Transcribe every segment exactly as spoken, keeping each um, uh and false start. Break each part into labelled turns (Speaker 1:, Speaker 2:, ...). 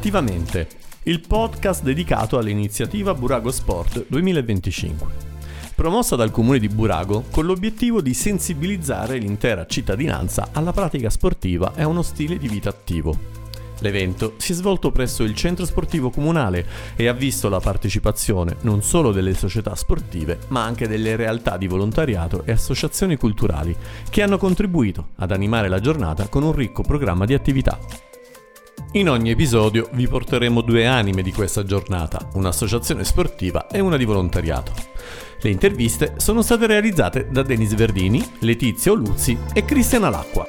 Speaker 1: Attivamente, il podcast dedicato all'iniziativa Burago Sport duemilaventicinque, promossa dal comune di Burago con l'obiettivo di sensibilizzare l'intera cittadinanza alla pratica sportiva e a uno stile di vita attivo. L'evento si è svolto presso il centro sportivo comunale e ha visto la partecipazione non solo delle società sportive, ma anche delle realtà di volontariato e associazioni culturali che hanno contribuito ad animare la giornata con un ricco programma di attività. In ogni episodio vi porteremo due anime di questa giornata, un'associazione sportiva e una di volontariato. Le interviste sono state realizzate da Denis Verdini, Letizia Oluzzi e Cristiana Lacqua.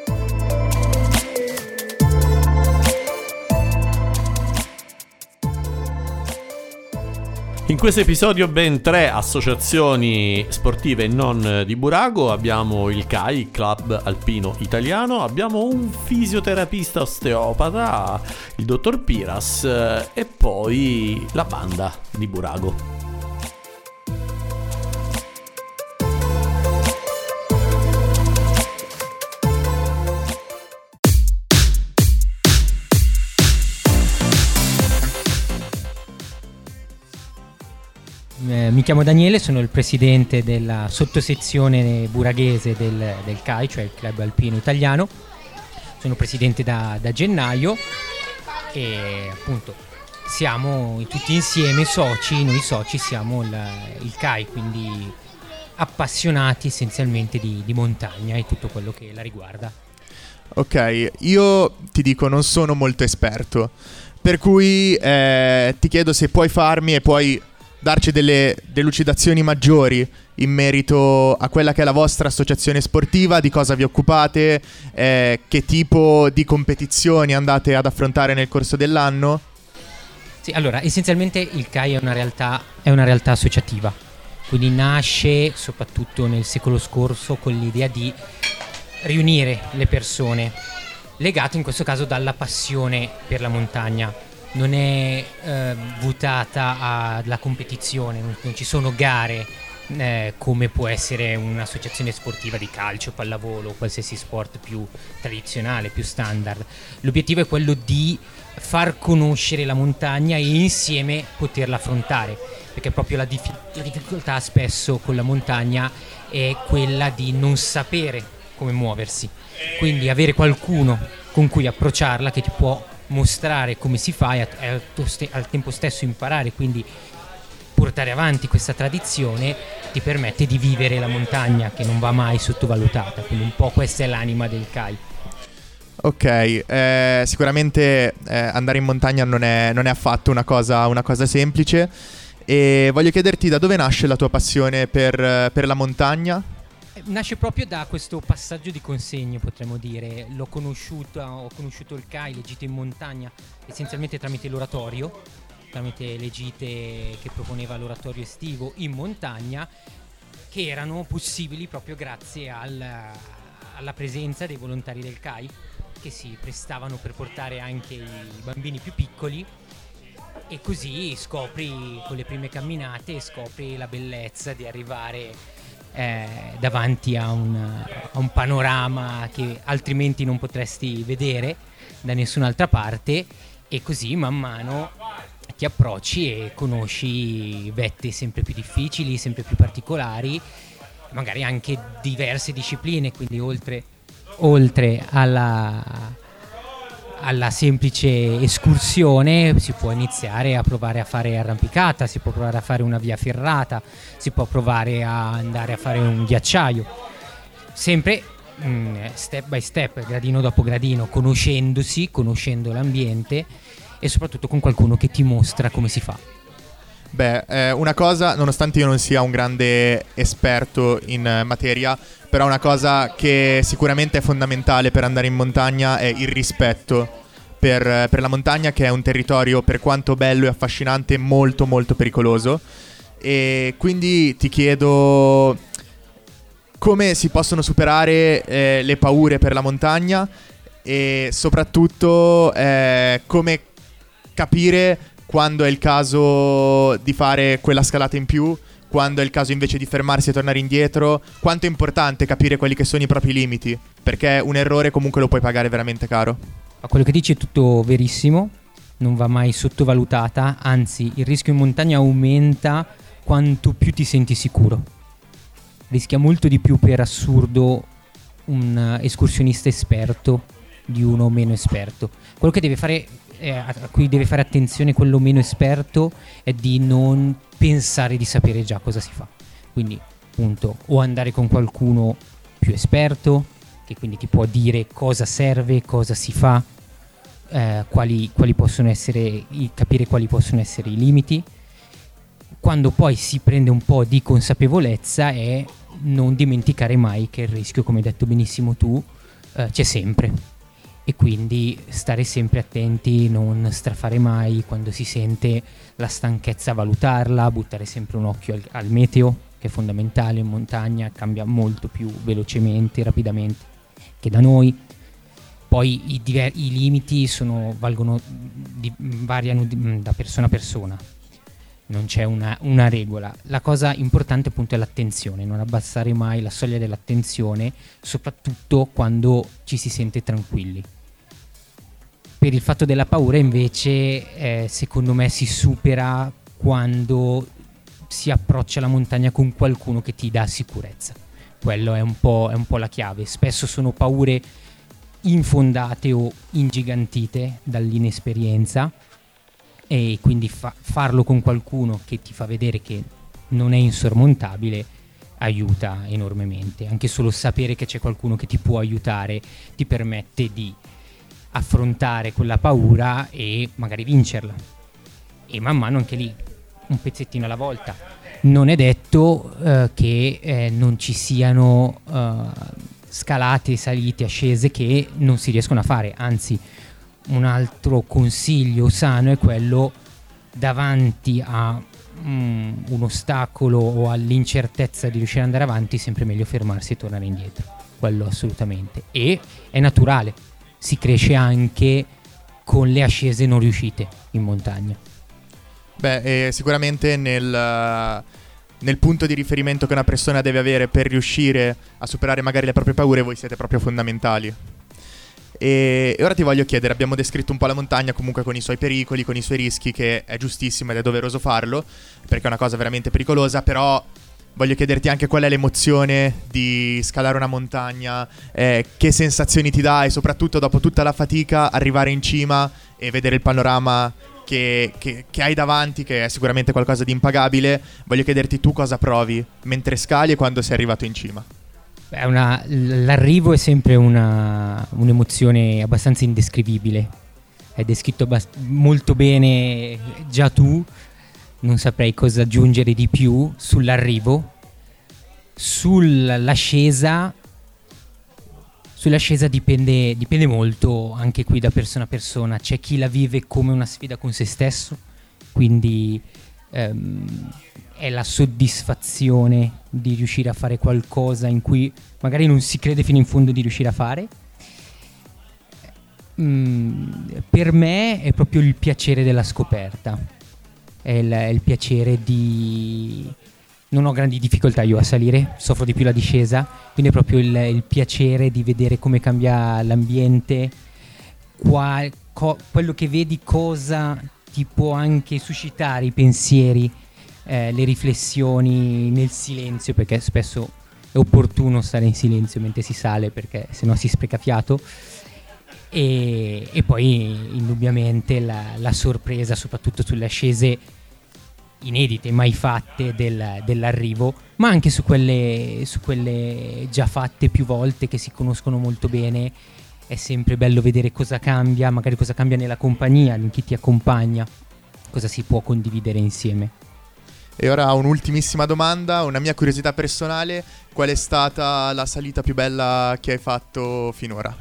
Speaker 1: In questo episodio ben tre associazioni sportive non di Burago. Abbiamo il C A I, Club Alpino Italiano, abbiamo un fisioterapista osteopata, il dottor Piras, e poi la banda di Burago.
Speaker 2: Eh, mi chiamo Daniele, sono il presidente della sottosezione buraghese del, del C A I, cioè il Club Alpino Italiano. Sono presidente da, da gennaio e appunto siamo tutti insieme soci, noi soci siamo il, il C A I, quindi appassionati essenzialmente di, di montagna e tutto quello che la riguarda.
Speaker 3: Ok, io ti dico non sono molto esperto, per cui eh, ti chiedo se puoi farmi e puoi darci delle delucidazioni maggiori in merito a quella che è la vostra associazione sportiva, di cosa vi occupate, eh, che tipo di competizioni andate ad affrontare nel corso dell'anno.
Speaker 2: Sì, allora, essenzialmente il C A I è una realtà, è una realtà associativa, quindi nasce soprattutto nel secolo scorso con l'idea di riunire le persone, legate in questo caso dalla passione per la montagna. Non è eh, votata alla competizione, non, non ci sono gare eh, come può essere un'associazione sportiva di calcio, pallavolo o qualsiasi sport più tradizionale, più standard. L'obiettivo è quello di far conoscere la montagna e insieme poterla affrontare, perché proprio la, dif- la difficoltà spesso con la montagna è quella di non sapere come muoversi, quindi avere qualcuno con cui approcciarla che ti può mostrare come si fa e al, al tempo stesso imparare, quindi portare avanti questa tradizione ti permette di vivere la montagna, che non va mai sottovalutata, quindi un po' questa è l'anima del C A I.
Speaker 3: Ok, eh, sicuramente eh, andare in montagna non è, non è affatto una cosa, una cosa semplice, e voglio chiederti da dove nasce la tua passione per, per la montagna?
Speaker 2: Nasce proprio da questo passaggio di consegne, potremmo dire. L'ho conosciuta, ho conosciuto il C A I, le gite in montagna, essenzialmente tramite l'oratorio, tramite le gite che proponeva l'oratorio estivo in montagna, che erano possibili proprio grazie al, alla presenza dei volontari del C A I, che si prestavano per portare anche i bambini più piccoli, e così scopri con le prime camminate, scopri la bellezza di arrivare Eh, davanti a un, a un panorama che altrimenti non potresti vedere da nessun'altra parte, e così man mano ti approcci e conosci vette sempre più difficili, sempre più particolari, magari anche diverse discipline, quindi oltre, oltre alla alla semplice escursione si può iniziare a provare a fare arrampicata, si può provare a fare una via ferrata, si può provare a andare a fare un ghiacciaio, sempre mh, step by step, gradino dopo gradino, conoscendosi, conoscendo l'ambiente e soprattutto con qualcuno che ti mostra come si fa.
Speaker 3: Beh, eh, una cosa, nonostante io non sia un grande esperto in eh, materia, però una cosa che sicuramente è fondamentale per andare in montagna è il rispetto per, eh, per la montagna, che è un territorio, per quanto bello e affascinante, molto molto pericoloso. E quindi ti chiedo come si possono superare eh, le paure per la montagna, e soprattutto eh, come capire quando è il caso di fare quella scalata in più, quando è il caso invece di fermarsi e tornare indietro. Quanto è importante capire quelli che sono i propri limiti, perché un errore comunque lo puoi pagare veramente caro.
Speaker 2: Ma quello che dici è tutto verissimo, non va mai sottovalutata, anzi il rischio in montagna aumenta quanto più ti senti sicuro. Rischia molto di più, per assurdo, un escursionista esperto di uno meno esperto. Quello che deve fare, eh, a cui deve fare attenzione quello meno esperto, è di non pensare di sapere già cosa si fa. Quindi appunto o andare con qualcuno più esperto, che quindi ti può dire cosa serve, cosa si fa, eh, quali, quali possono essere i, capire quali possono essere i limiti. Quando poi si prende un po' di consapevolezza, è non dimenticare mai che il rischio, come hai detto benissimo tu, eh, c'è sempre, e quindi stare sempre attenti, non strafare mai. Quando si sente la stanchezza, valutarla, buttare sempre un occhio al, al meteo, che è fondamentale in montagna, cambia molto più velocemente, rapidamente che da noi. Poi i, diver- i limiti sono, valgono, di, variano di, da persona a persona, non c'è una, una regola. La cosa importante appunto è l'attenzione, non abbassare mai la soglia dell'attenzione, soprattutto quando ci si sente tranquilli. Per il fatto della paura invece, eh, secondo me si supera quando si approccia la montagna con qualcuno che ti dà sicurezza. Quello è un po', è un po' la chiave. Spesso sono paure infondate o ingigantite dall'inesperienza, e quindi fa- farlo con qualcuno che ti fa vedere che non è insormontabile aiuta enormemente. Anche solo sapere che c'è qualcuno che ti può aiutare ti permette di affrontare quella paura e magari vincerla, e man mano anche lì un pezzettino alla volta. Non è detto eh, che eh, non ci siano eh, scalate, salite, ascese che non si riescono a fare, anzi un altro consiglio sano è quello, davanti a mm, un ostacolo o all'incertezza di riuscire ad andare avanti, sempre meglio fermarsi e tornare indietro. Quello assolutamente. E è naturale, si cresce anche con le ascese non riuscite in montagna.
Speaker 3: Beh, eh, sicuramente nel, nel punto di riferimento che una persona deve avere per riuscire a superare magari le proprie paure, voi siete proprio fondamentali. E, e ora ti voglio chiedere, abbiamo descritto un po' la montagna comunque con i suoi pericoli, con i suoi rischi, che è giustissimo ed è doveroso farlo, perché è una cosa veramente pericolosa, però voglio chiederti anche qual è l'emozione di scalare una montagna, eh, che sensazioni ti dà, e soprattutto dopo tutta la fatica arrivare in cima e vedere il panorama che, che, che hai davanti, che è sicuramente qualcosa di impagabile. Voglio chiederti tu cosa provi mentre scali e quando sei arrivato in cima.
Speaker 2: Beh, una, l'arrivo è sempre una, un'emozione abbastanza indescrivibile. Hai descritto abbast- molto bene già tu, non saprei cosa aggiungere di più sull'arrivo. Sull'ascesa, sull'ascesa dipende, dipende molto anche qui da persona a persona. C'è chi la vive come una sfida con se stesso, quindi ehm, è la soddisfazione di riuscire a fare qualcosa in cui magari non si crede fino in fondo di riuscire a fare. Mm, per me è proprio il piacere della scoperta, è il, è il piacere di... Non ho grandi difficoltà io a salire, soffro di più la discesa, quindi è proprio il, il piacere di vedere come cambia l'ambiente, qua, co, quello che vedi cosa ti può anche suscitare i pensieri, eh, le riflessioni nel silenzio, perché spesso è opportuno stare in silenzio mentre si sale, perché sennò si spreca fiato. E, e poi indubbiamente la, la sorpresa, soprattutto sulle ascese inedite, mai fatte del, dell'arrivo, ma anche su quelle, su quelle già fatte più volte, che si conoscono molto bene. È sempre bello vedere cosa cambia, magari cosa cambia nella compagnia, in chi ti accompagna, cosa si può condividere insieme.
Speaker 3: E ora un'ultimissima domanda, una mia curiosità personale: qual è stata la salita più bella che hai fatto finora?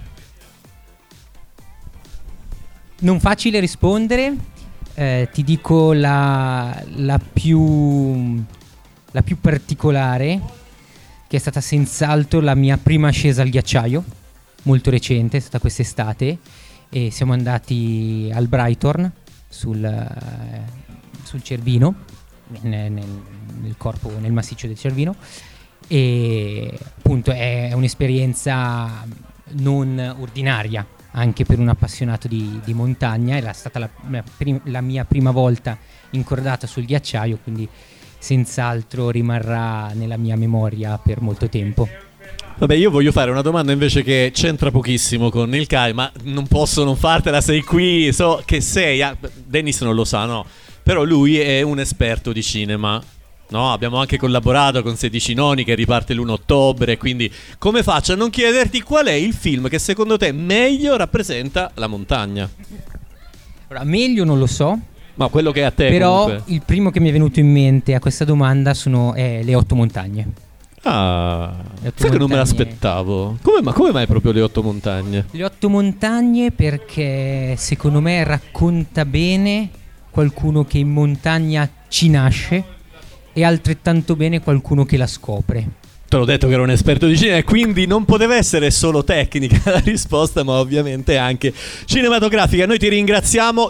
Speaker 2: Non facile rispondere. Eh, ti dico la, la più la più particolare, che è stata senz'altro la mia prima ascesa al ghiacciaio, molto recente, è stata quest'estate, e siamo andati al Brighton sul, eh, sul Cervino, nel, nel, nel corpo, nel massiccio del Cervino, e appunto è un'esperienza non ordinaria, anche per un appassionato di, di montagna. Era stata la, la, prim- la mia prima volta incordata sul ghiacciaio, quindi senz'altro rimarrà nella mia memoria per molto tempo.
Speaker 1: Vabbè, io voglio fare una domanda invece che c'entra pochissimo con il Kai, ma non posso non fartela, sei qui, so che sei, ah, Dennis non lo sa, no? Però lui è un esperto di cinema, no? Abbiamo anche collaborato con sedici noni che riparte l'primo ottobre, quindi come faccio a non chiederti qual è il film che secondo te meglio rappresenta la montagna?
Speaker 2: Allora, meglio non lo so,
Speaker 1: ma quello che è a te
Speaker 2: però
Speaker 1: comunque.
Speaker 2: Il primo che mi è venuto in mente a questa domanda sono eh, Le otto montagne.
Speaker 1: Ah,
Speaker 2: Le otto
Speaker 1: sai che non me
Speaker 2: montagne.
Speaker 1: l'aspettavo. Come, ma come mai proprio Le otto montagne?
Speaker 2: Le otto montagne perché secondo me racconta bene qualcuno che in montagna ci nasce e altrettanto bene qualcuno che la scopre.
Speaker 1: Te l'ho detto che ero un esperto di cinema e quindi non poteva essere solo tecnica la risposta, ma ovviamente anche cinematografica. Noi ti ringraziamo.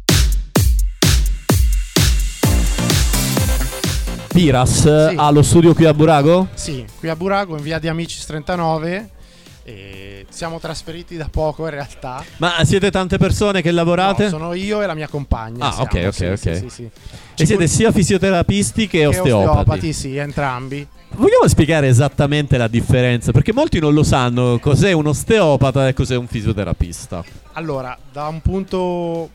Speaker 1: Piras
Speaker 4: Sì.
Speaker 1: ha lo studio qui a Burago?
Speaker 4: Sì, qui a Burago in via di Amicis trentanove. E siamo trasferiti da poco in realtà.
Speaker 1: Ma siete tante persone che lavorate?
Speaker 4: No, sono io e la mia compagna.
Speaker 1: Ah,
Speaker 4: siamo,
Speaker 1: ok, ok,
Speaker 4: sì,
Speaker 1: ok.
Speaker 4: sì, sì, sì.
Speaker 1: E
Speaker 4: Ci
Speaker 1: siete
Speaker 4: pu-
Speaker 1: sia fisioterapisti che
Speaker 4: che
Speaker 1: osteopati?
Speaker 4: osteopati, sì, entrambi.
Speaker 1: Vogliamo spiegare esattamente la differenza? Perché molti non lo sanno cos'è un osteopata e cos'è un fisioterapista.
Speaker 4: Allora, da un punto...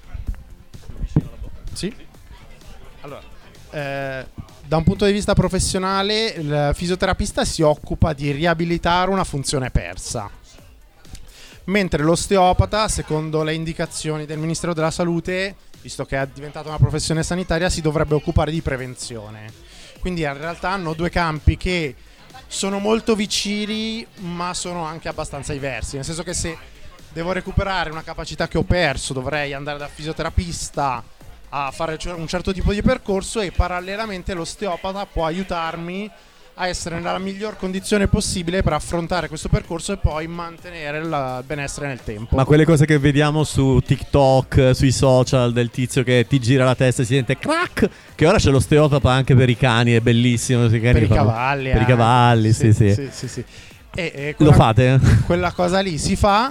Speaker 4: Sì? Allora, eh, da un punto di vista professionale, il fisioterapista si occupa di riabilitare una funzione persa, mentre l'osteopata, secondo le indicazioni del Ministero della Salute, visto che è diventata una professione sanitaria, si dovrebbe occupare di prevenzione. Quindi in realtà hanno due campi che sono molto vicini, ma sono anche abbastanza diversi, nel senso che se devo recuperare una capacità che ho perso, dovrei andare dal fisioterapista a fare un certo tipo di percorso, e parallelamente l'osteopata può aiutarmi a essere nella miglior condizione possibile per affrontare questo percorso e poi mantenere il benessere nel tempo.
Speaker 1: Ma quelle cose che vediamo su TikTok, sui social, del tizio che ti gira la testa e si sente crack, che ora c'è l'osteopata anche per i cani, è bellissimo. I cani
Speaker 4: per i
Speaker 1: fanno-
Speaker 4: cavalli,
Speaker 1: per i
Speaker 4: eh.
Speaker 1: cavalli, sì, sì.
Speaker 4: sì, sì, sì. E, e
Speaker 1: Lo
Speaker 4: quella,
Speaker 1: fate?
Speaker 4: quella cosa lì si fa,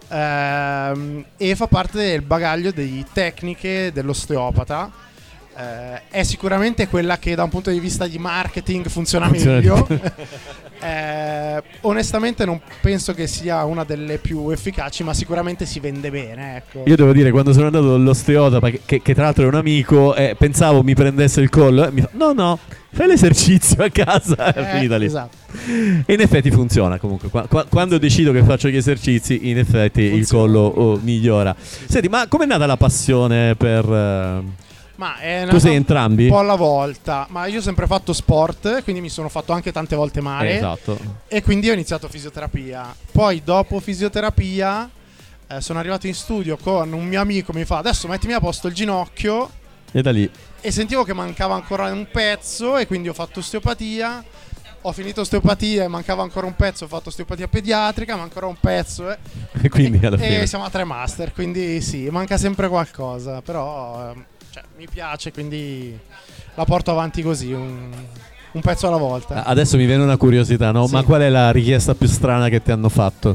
Speaker 4: ehm, e fa parte del bagaglio di tecniche dell'osteopata. Eh, è sicuramente quella che da un punto di vista di marketing funziona,
Speaker 1: Funziona
Speaker 4: meglio.
Speaker 1: di
Speaker 4: Eh, onestamente non penso che sia una delle più efficaci, ma sicuramente si vende bene, ecco.
Speaker 1: Io devo dire, quando sono andato dall'osteopata, che, che, che tra l'altro è un amico, eh, pensavo mi prendesse il collo, eh, mi fa, no no, fai l'esercizio a casa, è
Speaker 4: Eh,
Speaker 1: finita lì.
Speaker 4: esatto.
Speaker 1: E in effetti funziona comunque. Qua- qua- quando decido che faccio gli esercizi, in effetti il
Speaker 4: Funziona.
Speaker 1: collo oh, migliora. Senti, ma com'è nata la passione per... eh,
Speaker 4: Ma è
Speaker 1: Tu sei
Speaker 4: una-
Speaker 1: entrambi?
Speaker 4: un po' alla volta. Ma io ho sempre fatto sport, quindi mi sono fatto anche tante volte male.
Speaker 1: Esatto.
Speaker 4: E quindi ho iniziato fisioterapia. Poi dopo fisioterapia eh, sono arrivato in studio con un mio amico, mi fa adesso mettimi a posto il ginocchio,
Speaker 1: E da lì...
Speaker 4: e sentivo che mancava ancora un pezzo e quindi ho fatto osteopatia. Ho finito osteopatia e mancava ancora un pezzo, ho fatto osteopatia pediatrica, ma ancora un pezzo, eh.
Speaker 1: E quindi alla
Speaker 4: e,
Speaker 1: fine...
Speaker 4: e siamo a tre master, quindi sì, manca sempre qualcosa, però ehm, cioè, mi piace, quindi la porto avanti così, un, un pezzo alla volta.
Speaker 1: Adesso mi viene una curiosità, no?
Speaker 4: Sì.
Speaker 1: Ma qual è la richiesta più strana che ti hanno fatto?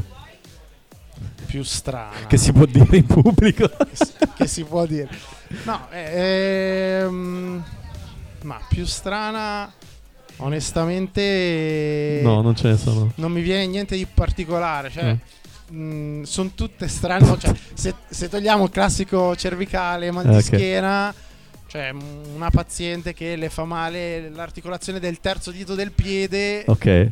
Speaker 4: Più strana.
Speaker 1: Che si può dire in pubblico?
Speaker 4: che, si, che si può dire. No, ehm, ma più strana, onestamente,
Speaker 1: No, non ce ne sono.
Speaker 4: non mi viene niente di particolare. Cioè,
Speaker 1: Mm.
Speaker 4: sono tutte strane. No, cioè, se, se togliamo il classico cervicale, mal di
Speaker 1: Ok.
Speaker 4: schiena, cioè m- una paziente che le fa male l'articolazione del terzo dito del piede,
Speaker 1: Ok.
Speaker 4: e,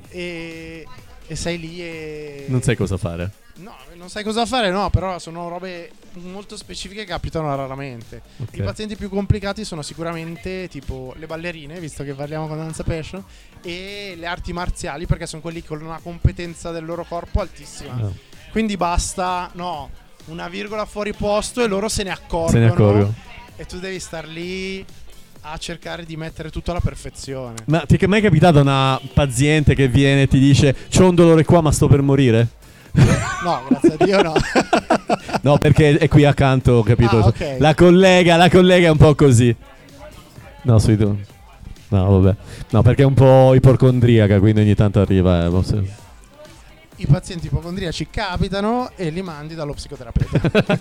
Speaker 4: e sei lì e
Speaker 1: Non sai cosa fare.
Speaker 4: No, non sai cosa fare, no, però sono robe molto specifiche che capitano raramente.
Speaker 1: Ok.
Speaker 4: I pazienti più complicati sono sicuramente tipo le ballerine, visto che parliamo con Danza Passion, e le arti marziali, perché sono quelli con una competenza del loro corpo altissima.
Speaker 1: No.
Speaker 4: Quindi basta, no, una virgola fuori posto e loro se ne accorgono.
Speaker 1: Se ne accorgono.
Speaker 4: E tu devi star lì a cercare di mettere tutto alla perfezione.
Speaker 1: Ma ti è mai capitata una paziente che viene e ti dice c'ho un dolore qua ma sto per morire?
Speaker 4: No, grazie a Dio no.
Speaker 1: No, perché è qui accanto, capito?
Speaker 4: Ah, ok.
Speaker 1: La collega, la collega è un po' così. No, sui tu. No, vabbè. No, perché è un po' ipocondriaca, quindi ogni tanto arriva. Eh, forse-
Speaker 4: i pazienti ipocondriaci capitano e li mandi dallo psicoterapeuta.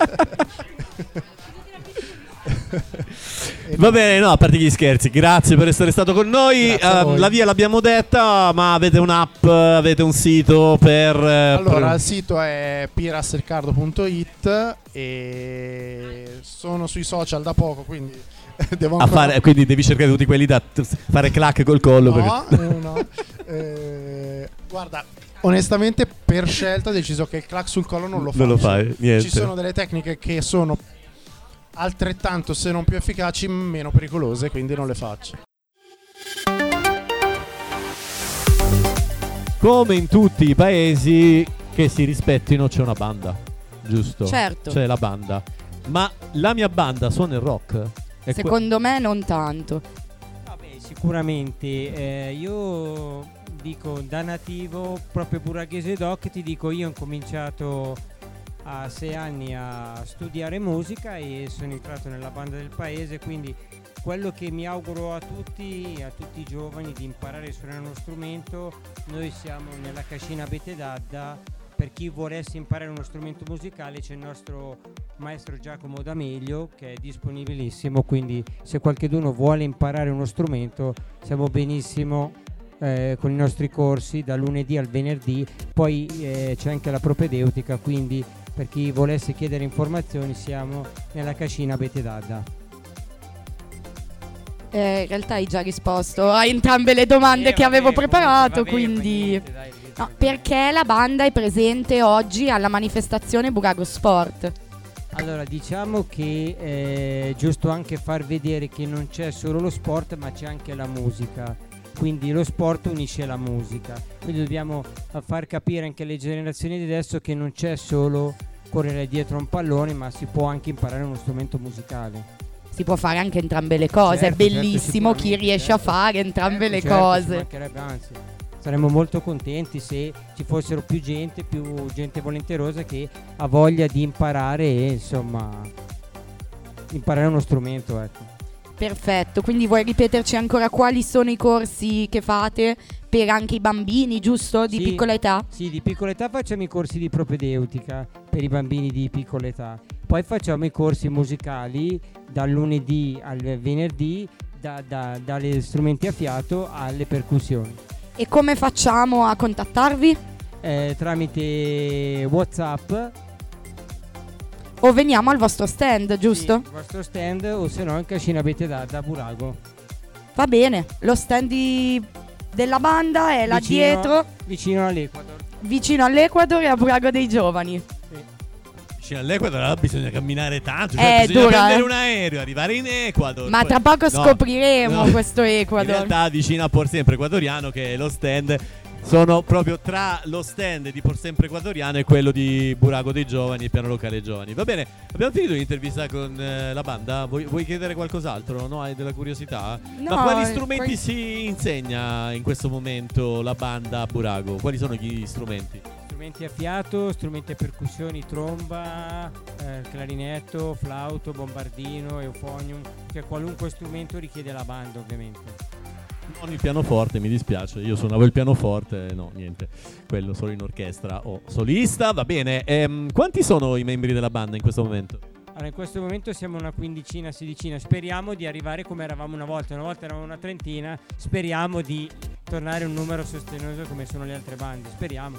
Speaker 1: Va bene, no, a parte gli scherzi, grazie per essere stato con noi. Uh, la via l'abbiamo detta, ma avete un'app, avete un sito per... Uh,
Speaker 4: allora,
Speaker 1: per...
Speaker 4: il sito è p russellcardo punto it e sono sui social da poco, quindi devo ancora...
Speaker 1: a fare, quindi devi cercare tutti quelli da t- fare clac col collo.
Speaker 4: No,
Speaker 1: perché...
Speaker 4: eh, no. Eh, guarda, onestamente per scelta ho deciso che il clac sul collo non lo faccio.
Speaker 1: Non lo fai, niente.
Speaker 4: Ci sono delle tecniche che sono altrettanto, se non più efficaci, meno pericolose, quindi non le faccio.
Speaker 1: Come in tutti i paesi che si rispettino c'è una banda, giusto?
Speaker 5: Certo.
Speaker 1: C'è la banda. Ma la mia banda suona il rock? È
Speaker 5: Secondo que- me non tanto.
Speaker 2: Vabbè, sicuramente. Eh, io dico da nativo, proprio buraghese doc, ti dico io ho cominciato a sei anni a studiare musica e sono entrato nella banda del paese, quindi quello che mi auguro a tutti, a tutti i giovani, di imparare a suonare uno strumento. Noi siamo nella cascina Abete d'Adda, per chi volesse imparare uno strumento musicale c'è il nostro maestro Giacomo D'Amelio che è disponibilissimo, quindi se qualcuno vuole imparare uno strumento siamo benissimo eh, con i nostri corsi da lunedì al venerdì. Poi eh, c'è anche la propedeutica, quindi per chi volesse chiedere informazioni siamo nella cascina Abete d'Adda.
Speaker 5: Eh, in realtà hai già risposto a entrambe le domande
Speaker 2: Eh,
Speaker 5: che
Speaker 2: vabbè,
Speaker 5: avevo preparato,
Speaker 2: vabbè,
Speaker 5: quindi...
Speaker 2: niente, dai,
Speaker 5: No, perché la banda è presente oggi alla manifestazione Burago Sport?
Speaker 2: Allora, diciamo che è giusto anche far vedere che non c'è solo lo sport, ma c'è anche la musica. Quindi lo sport unisce la musica. Quindi dobbiamo far capire anche alle generazioni di adesso che non c'è solo correre dietro a un pallone, ma si può anche imparare uno strumento musicale.
Speaker 5: Si può fare anche entrambe le cose,
Speaker 2: Certo,
Speaker 5: è bellissimo
Speaker 2: certo,
Speaker 5: chi riesce a
Speaker 2: certo.
Speaker 5: fare entrambe
Speaker 2: Certo,
Speaker 5: le
Speaker 2: certo, ci
Speaker 5: cose.
Speaker 2: mancherebbe, anzi, saremmo molto contenti se ci fossero più gente, più gente volenterosa che ha voglia di imparare e insomma imparare uno strumento, ecco.
Speaker 5: Perfetto, quindi vuoi ripeterci ancora quali sono i corsi che fate per anche i bambini, giusto? Di
Speaker 2: Sì,
Speaker 5: piccola età?
Speaker 2: Sì, di piccola età facciamo i corsi di propedeutica per i bambini di piccola età. Poi facciamo i corsi musicali dal lunedì al venerdì, da, da, dalle strumenti a fiato alle percussioni.
Speaker 5: E come facciamo a contattarvi?
Speaker 2: Eh, tramite WhatsApp.
Speaker 5: O veniamo al vostro stand, giusto?
Speaker 2: Sì, il vostro stand o se no in cascina Abete d'Adda a Burago.
Speaker 5: Va bene, lo stand di- della banda è là
Speaker 2: Vicino-
Speaker 5: dietro,
Speaker 2: Vicino all'Equador.
Speaker 5: vicino all'Equador e a Burago dei Giovani.
Speaker 1: Vicino all'Equador allora bisogna camminare tanto,
Speaker 5: Eh,
Speaker 1: cioè bisogna
Speaker 5: dura,
Speaker 1: prendere
Speaker 5: eh.
Speaker 1: un aereo, arrivare in Ecuador.
Speaker 5: Ma
Speaker 1: poi-
Speaker 5: tra poco
Speaker 1: No,
Speaker 5: scopriremo
Speaker 1: no.
Speaker 5: questo
Speaker 1: In
Speaker 5: Ecuador.
Speaker 1: realtà vicino a Por Sempre Equatoriano, che è lo stand, sono proprio tra lo stand di Por Sempre Equatoriano e quello di Burago dei Giovani, piano locale giovani. Va bene, abbiamo finito l'intervista con eh, la banda. Vuoi, vuoi chiedere qualcos'altro? No, hai della curiosità?
Speaker 5: No,
Speaker 1: Ma quali
Speaker 5: eh,
Speaker 1: strumenti
Speaker 5: quali-
Speaker 1: si insegna in questo momento la banda a Burago? Quali sono gli strumenti?
Speaker 2: Strumenti a fiato, strumenti a percussioni, tromba, eh, clarinetto, flauto, bombardino, eufonium, cioè qualunque strumento richiede la banda ovviamente.
Speaker 1: Non il pianoforte, mi dispiace. Io suonavo il pianoforte, no, niente. Quello solo in orchestra o solista. Va bene. Ehm, quanti sono i membri della banda in questo momento?
Speaker 2: Allora in questo momento siamo una quindicina, sedicina, speriamo di arrivare come eravamo una volta, una volta eravamo una trentina, speriamo di tornare a un numero sostenuto come sono le altre bande, speriamo.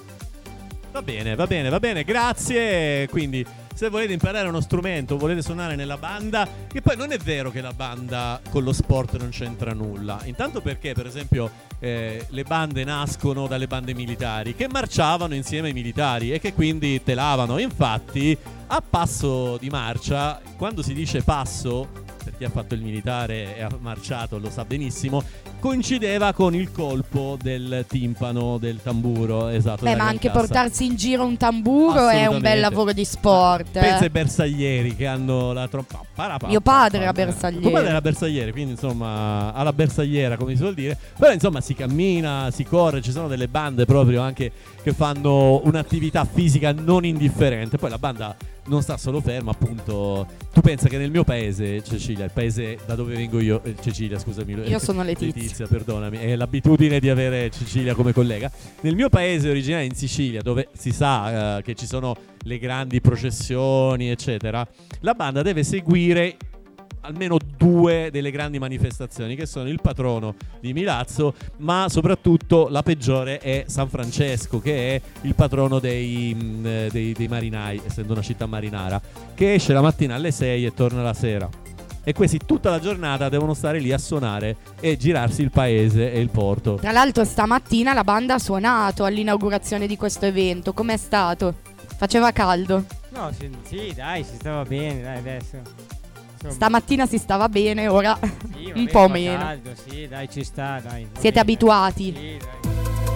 Speaker 1: Va bene, va bene, va bene, grazie. Quindi, se volete imparare uno strumento, volete suonare nella banda, che poi non è vero che la banda con lo sport non c'entra nulla. Intanto perché, per esempio, eh, le bande nascono dalle bande militari che marciavano insieme ai militari e che quindi telavano. Infatti, a passo di marcia, quando si dice passo, per chi ha fatto il militare e ha marciato lo sa benissimo, coincideva con il colpo del timpano, del tamburo, esatto.
Speaker 5: Beh,
Speaker 1: della
Speaker 5: ma anche
Speaker 1: carcassa.
Speaker 5: portarsi in giro un tamburo è un
Speaker 1: Assolutamente.
Speaker 5: bel lavoro di sport.
Speaker 1: Pensa ai
Speaker 5: eh.
Speaker 1: bersaglieri che hanno la tromba.
Speaker 5: Mio padre era bersagliere.
Speaker 1: Tuo padre era bersagliere, quindi insomma alla bersagliera, come si vuol dire. Però insomma si cammina, si corre, ci sono delle bande proprio anche che fanno un'attività fisica non indifferente. Poi la banda
Speaker 6: non sta solo ferma, appunto. Tu pensa che nel mio paese, Cecilia, il paese da dove vengo io, eh, Cecilia scusami,
Speaker 5: Io sono Letizia.
Speaker 6: Letizia, perdonami, è l'abitudine di avere Cecilia come collega. Nel mio paese originario, in Sicilia, dove si sa uh, che ci sono le grandi processioni eccetera, la banda deve seguire almeno due delle grandi manifestazioni, che sono il patrono di Milazzo, ma soprattutto la peggiore è San Francesco, che è il patrono dei, mh, dei, dei marinai, essendo una città marinara, che esce la mattina alle sei e torna la sera. E questi tutta la giornata devono stare lì a suonare e girarsi il paese e il porto.
Speaker 5: Tra l'altro stamattina la banda ha suonato all'inaugurazione di questo evento. Com'è stato? Faceva caldo?
Speaker 7: No, sì, sì, dai, si stava bene, dai, adesso. Insomma,
Speaker 5: Stamattina si stava bene, ora
Speaker 7: sì,
Speaker 5: un
Speaker 7: vabbè,
Speaker 5: po'
Speaker 7: fa
Speaker 5: meno.
Speaker 7: caldo, sì, dai, ci sta, dai. va
Speaker 5: Siete
Speaker 7: bene.
Speaker 5: abituati?
Speaker 7: Sì, dai.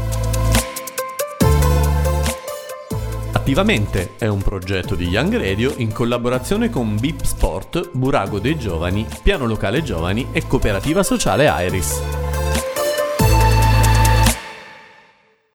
Speaker 1: Attivamente è un progetto di Young Radio in collaborazione con Bip Sport, Burago dei Giovani, Piano Locale Giovani e Cooperativa Sociale Iris.